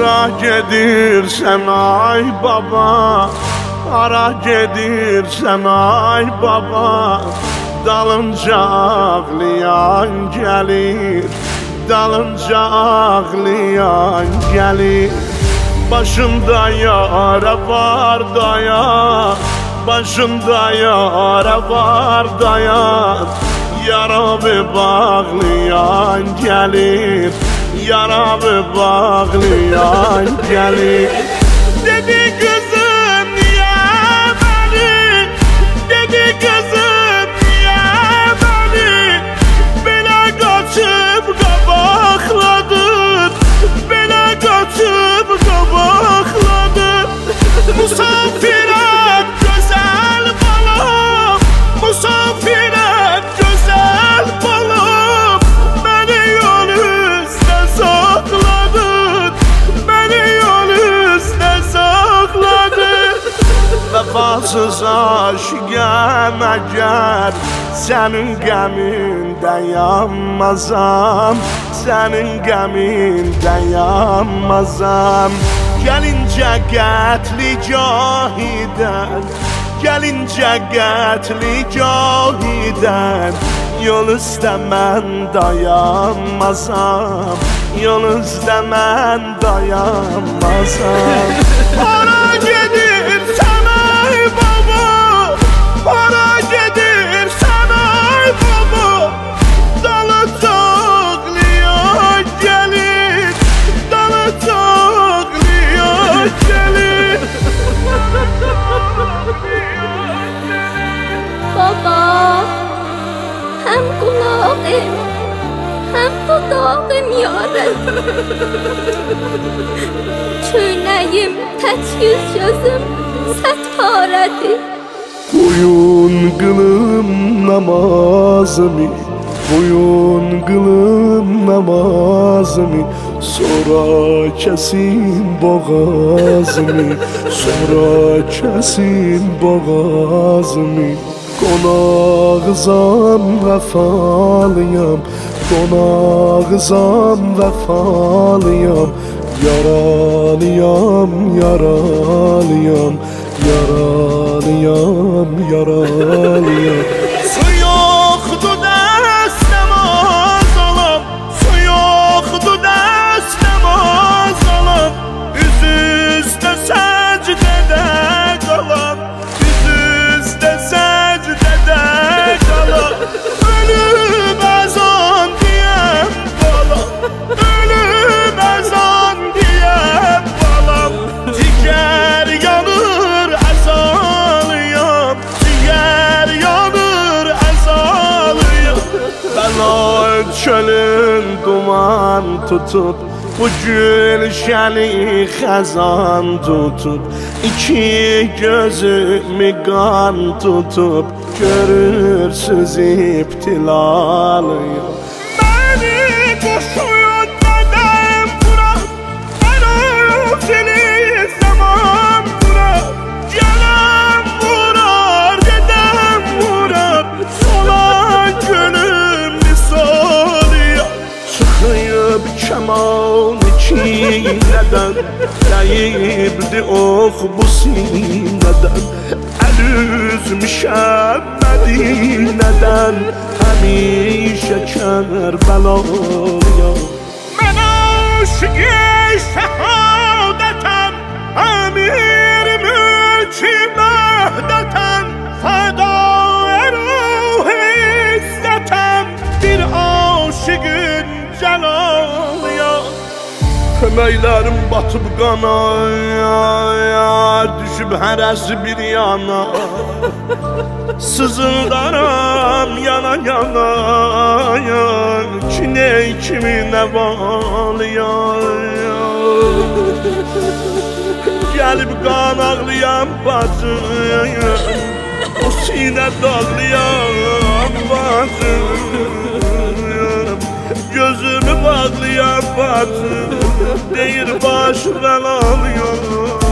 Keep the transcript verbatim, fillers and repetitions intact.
Hara gedirsen ay baba, hara gedirsen ay baba, dalınca ağlayan gelir, dalınca ağlayan gelir. Başında yara var dayan, başında yara var dayan. Yaramı bağlayan gelir, yaramı bağlayan gelir. Dedi kızım niye beni, dedi kızım niye beni böyle kaçıp kabakladın, böyle kaçıp kabakladın. Musafir et güzel balım, musafir et güzel balım. Beni yol üstüne sakladın, beni yol üstüne sakladın. Vefasız aşıkım eğer, senin geminden yanmazam, senin geminden yanmazam. Gelince qətli cahidən, gelince qətli cahidən, yol üstə mən dayanmazam, yol üstə mən dayanmazam. Hara gedirsən ay baba, hara gedirsən ay baba, dalı ağlayan gelir, dalı ağlayan gelir. Baba, hem kulağım hem dudağım yarım. Çöynəyim, tək yüz gözüm sət parədir. Koyun kılım namazımı, koyun kılım namazımı, sonra kesin boğazımı, sonra kesin boğazımı. Qonağızam vəfalıyam, qonağızam vəfalıyam, yaralıyam, yaralıyam, yaralıyam, yaralıyam. Su yoxdur dəstəm azalam, su yoxdur dəstəm azalam, üz üstə səcdədə qalam, üz üstə səcdədə qalam. Ölüm əzan deyəm balam, ölüm əzan deyəm balam. Ciğər yanır əzalıyam, ciğər yanır əzalıyam. Bəlaət çölün duman tutub, bu gülşəni xəzan tutub, iki gözümü qan tutub, görürsüz ibtilalıyım. Beni qoşuyun nədəm bura, mən özünü zaman bura. Gələm vurar, gedəm vurar, solan gülüm misalıyam. Çıxıyıb kəman ikilədən, dəyibdi ox bu sinədən. Əl üzmüşəm Mədinədən, həmişə Kərbəlayam. Mən aşıqı şəhadətəm, əmir mülki məhdətəm, fədai ruh izzətəm, bir aşıqın cəlalıyam. Köməklərim batıb qana, düşüb hərəsi bir yana. Sızıldaram yana yana, ki ney kimi nəvalıyam. Gəlib qan ağlayan bacım, o sinə dağlayan bacım, gözümü bağlayan bacım, deyir baş bəlalıyam.